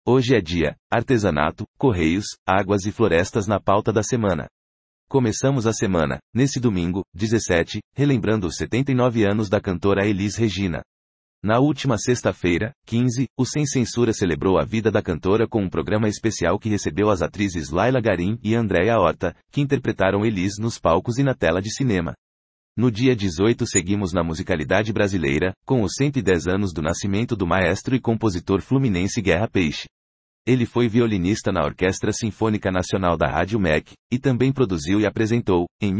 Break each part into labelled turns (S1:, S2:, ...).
S1: Hoje é dia, artesanato, correios, águas e florestas na pauta da semana. Começamos a semana, nesse domingo, 17, relembrando os 79 anos da cantora Elis Regina. Na última sexta-feira, 15, o Sem Censura celebrou a vida da cantora com um programa especial que recebeu as atrizes Laila Garim e Andréa Horta, que interpretaram Elis nos palcos e na tela de cinema. No dia 18 seguimos na musicalidade brasileira, com os 110 anos do nascimento do maestro e compositor fluminense Guerra Peixe. Ele foi violinista na Orquestra Sinfônica Nacional da Rádio MEC, e também produziu e apresentou, em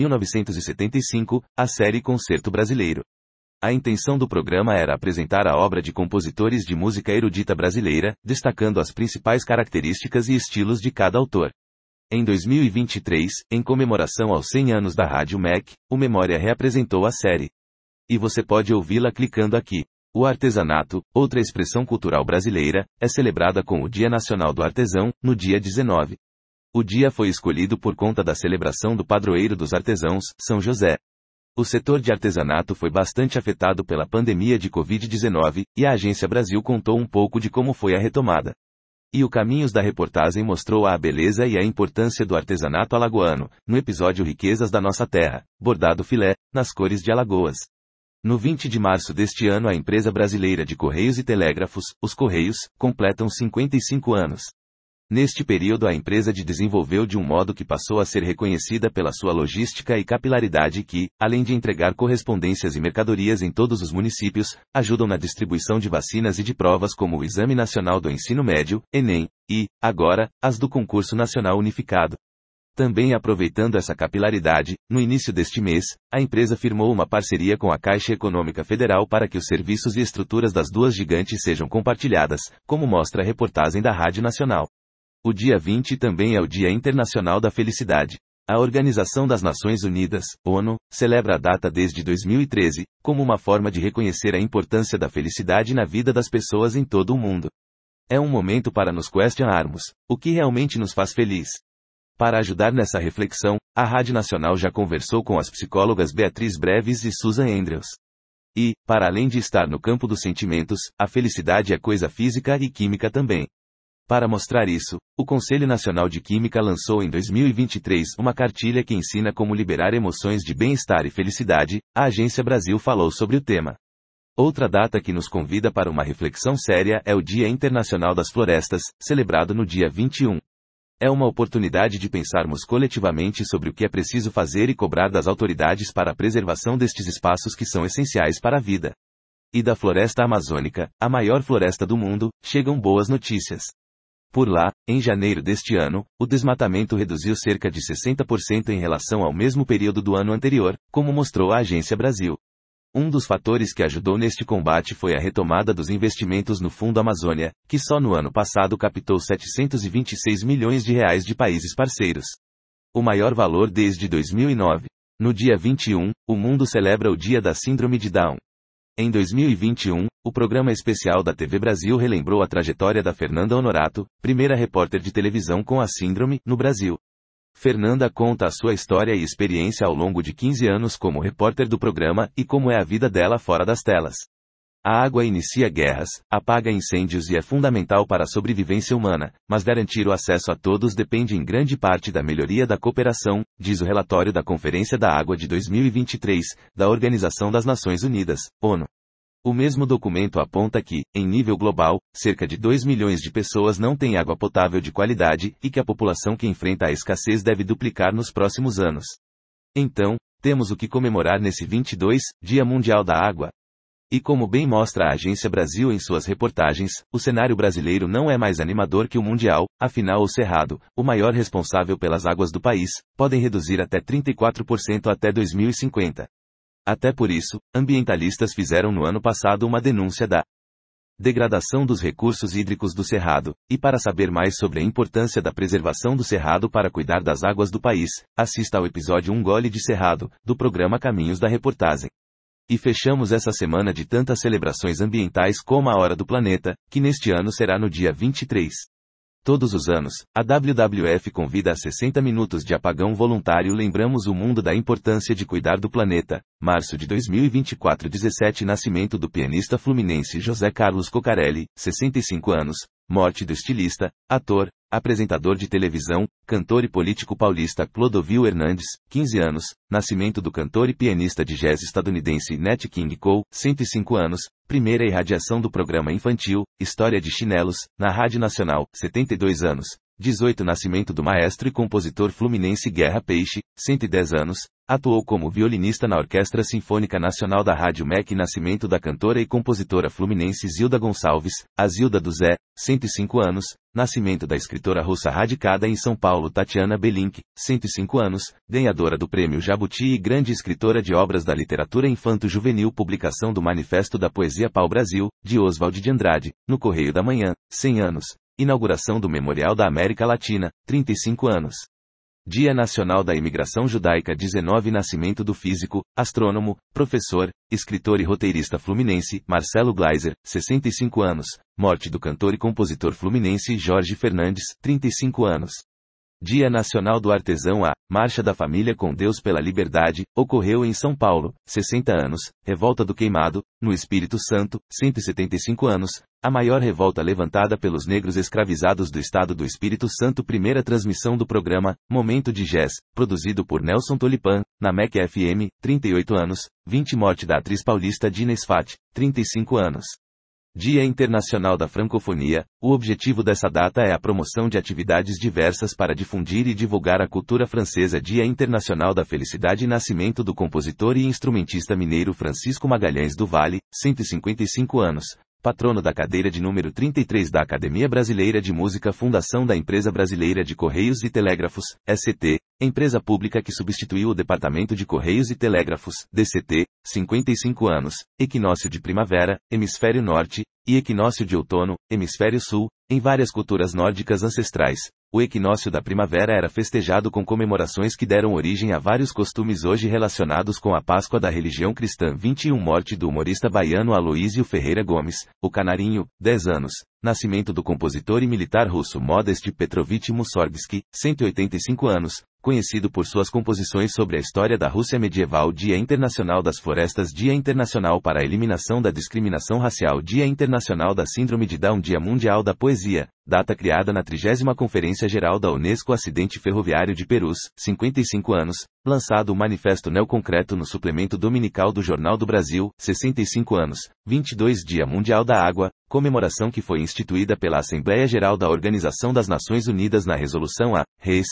S1: 1975, a série Concerto Brasileiro. A intenção do programa era apresentar a obra de compositores de música erudita brasileira, destacando as principais características e estilos de cada autor. Em 2023, em comemoração aos 100 anos da Rádio MEC, o Memória reapresentou a série. E você pode ouvi-la clicando aqui. O artesanato, outra expressão cultural brasileira, é celebrada com o Dia Nacional do Artesão, no dia 19. O dia foi escolhido por conta da celebração do padroeiro dos artesãos, São José. O setor de artesanato foi bastante afetado pela pandemia de Covid-19, e a Agência Brasil contou um pouco de como foi a retomada. E o Caminhos da Reportagem mostrou a beleza e a importância do artesanato alagoano, no episódio Riquezas da Nossa Terra, bordado filé, nas cores de Alagoas. No 20 de março deste ano a empresa brasileira de Correios e Telégrafos, os Correios, completam 55 anos. Neste período a empresa desenvolveu de um modo que passou a ser reconhecida pela sua logística e capilaridade que, além de entregar correspondências e mercadorias em todos os municípios, ajudam na distribuição de vacinas e de provas como o Exame Nacional do Ensino Médio, Enem, e, agora, as do Concurso Nacional Unificado. Também aproveitando essa capilaridade, no início deste mês, a empresa firmou uma parceria com a Caixa Econômica Federal para que os serviços e estruturas das duas gigantes sejam compartilhadas, como mostra a reportagem da Rádio Nacional. O dia 20 também é o Dia Internacional da Felicidade. A Organização das Nações Unidas, ONU, celebra a data desde 2013, como uma forma de reconhecer a importância da felicidade na vida das pessoas em todo o mundo. É um momento para nos questionarmos: o que realmente nos faz feliz? Para ajudar nessa reflexão, a Rádio Nacional já conversou com as psicólogas Beatriz Breves e Susan Andrews. E, para além de estar no campo dos sentimentos, a felicidade é coisa física e química também. Para mostrar isso, o Conselho Nacional de Química lançou em 2023 uma cartilha que ensina como liberar emoções de bem-estar e felicidade. A Agência Brasil falou sobre o tema. Outra data que nos convida para uma reflexão séria é o Dia Internacional das Florestas, celebrado no dia 21. É uma oportunidade de pensarmos coletivamente sobre o que é preciso fazer e cobrar das autoridades para a preservação destes espaços que são essenciais para a vida. E da floresta amazônica, a maior floresta do mundo, chegam boas notícias. Por lá, em janeiro deste ano, o desmatamento reduziu cerca de 60% em relação ao mesmo período do ano anterior, como mostrou a Agência Brasil. Um dos fatores que ajudou neste combate foi a retomada dos investimentos no Fundo Amazônia, que só no ano passado captou 726 milhões de reais de países parceiros. O maior valor desde 2009. No dia 21, o mundo celebra o Dia da Síndrome de Down. Em 2021, o programa especial da TV Brasil relembrou a trajetória da Fernanda Honorato, primeira repórter de televisão com a síndrome, no Brasil. Fernanda conta a sua história e experiência ao longo de 15 anos como repórter do programa e como é a vida dela fora das telas. A água inicia guerras, apaga incêndios e é fundamental para a sobrevivência humana, mas garantir o acesso a todos depende em grande parte da melhoria da cooperação, diz o relatório da Conferência da Água de 2023, da Organização das Nações Unidas, ONU. O mesmo documento aponta que, em nível global, cerca de 2 milhões de pessoas não têm água potável de qualidade e que a população que enfrenta a escassez deve duplicar nos próximos anos. Então, temos o que comemorar nesse 22, Dia Mundial da Água. E como bem mostra a Agência Brasil em suas reportagens, o cenário brasileiro não é mais animador que o mundial, afinal o Cerrado, o maior responsável pelas águas do país, podem reduzir até 34% até 2050. Até por isso, ambientalistas fizeram no ano passado uma denúncia da degradação dos recursos hídricos do Cerrado, e para saber mais sobre a importância da preservação do Cerrado para cuidar das águas do país, assista ao episódio Um Gole de Cerrado, do programa Caminhos da Reportagem. E fechamos essa semana de tantas celebrações ambientais como a Hora do Planeta, que neste ano será no dia 23. Todos os anos, a WWF convida a 60 minutos de apagão voluntário. Lembramos o mundo da importância de cuidar do planeta. Março de 2024, 17 Nascimento do pianista fluminense José Carlos Cocarelli, 65 anos. Morte do estilista, ator, apresentador de televisão, cantor e político paulista Clodovil Hernandes, 15 anos. Nascimento do cantor e pianista de jazz estadunidense Nat King Cole, 105 anos. Primeira irradiação do programa infantil, História de Chinelos, na Rádio Nacional, 72 anos. 18 Nascimento do maestro e compositor fluminense Guerra Peixe, 110 anos. Atuou como violinista na Orquestra Sinfônica Nacional da Rádio MEC. Nascimento da cantora e compositora fluminense Zilda Gonçalves, a Zilda do Zé, 105 anos. Nascimento da escritora russa radicada em São Paulo Tatiana Belink, 105 anos, ganhadora do Prêmio Jabuti e grande escritora de obras da literatura infanto-juvenil. Publicação do Manifesto da Poesia Pau-Brasil, de Oswald de Andrade, no Correio da Manhã, 100 anos. Inauguração do Memorial da América Latina, 35 anos. Dia Nacional da Imigração Judaica. 19 Nascimento do físico, astrônomo, professor, escritor e roteirista fluminense Marcelo Gleiser, 65 anos. Morte do cantor e compositor fluminense Jorge Fernandes, 35 anos. Dia Nacional do Artesão. A Marcha da Família com Deus pela Liberdade ocorreu em São Paulo, 60 anos. Revolta do Queimado, no Espírito Santo, 175 anos. A maior revolta levantada pelos negros escravizados do estado do Espírito Santo. Primeira transmissão do programa Momento de Jazz, produzido por Nelson Tolipan, na MEC FM, 38 anos. 20 Morte da atriz paulista Dina Sfat, 35 anos. Dia Internacional da Francofonia. O objetivo dessa data é a promoção de atividades diversas para difundir e divulgar a cultura francesa. Dia Internacional da Felicidade. Nascimento do compositor e instrumentista mineiro Francisco Magalhães do Vale, 155 anos. Patrono da cadeira de número 33 da Academia Brasileira de Música. Fundação da Empresa Brasileira de Correios e Telégrafos, ECT, empresa pública que substituiu o Departamento de Correios e Telégrafos, DCT, 55 anos. Equinócio de primavera, hemisfério norte, e equinócio de outono, hemisfério sul, em várias culturas nórdicas ancestrais. O equinócio da primavera era festejado com comemorações que deram origem a vários costumes hoje relacionados com a Páscoa da religião cristã. 21 Morte do humorista baiano Aloísio Ferreira Gomes, o Canarinho, 10 anos. Nascimento do compositor e militar russo Modest Petrovich Mussorgsky, 185 anos, conhecido por suas composições sobre a história da Rússia medieval. Dia Internacional das Florestas. Dia Internacional para a Eliminação da Discriminação Racial. Dia Internacional da Síndrome de Down. Dia Mundial da Poesia, data criada na 30ª Conferência Geral da Unesco. Acidente ferroviário de Perus, 55 anos, lançado o Manifesto Neoconcreto no suplemento dominical do Jornal do Brasil, 65 anos. 22 Dia Mundial da Água, comemoração que foi instituída pela Assembleia Geral da Organização das Nações Unidas na Resolução A. Reis,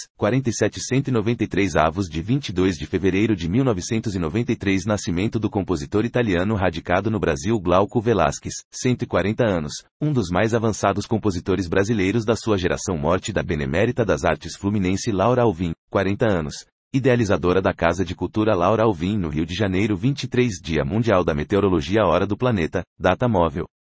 S1: 4793 avos de 22 de fevereiro de 1993. Nascimento do compositor italiano radicado no Brasil Glauco Velasquez, 140 anos, um dos mais avançados compositores brasileiros da sua geração. Morte da benemérita das artes fluminense Laura Alvim, 40 anos. Idealizadora da Casa de Cultura Laura Alvim no Rio de Janeiro. 23 Dia Mundial da Meteorologia. Hora do Planeta, data móvel.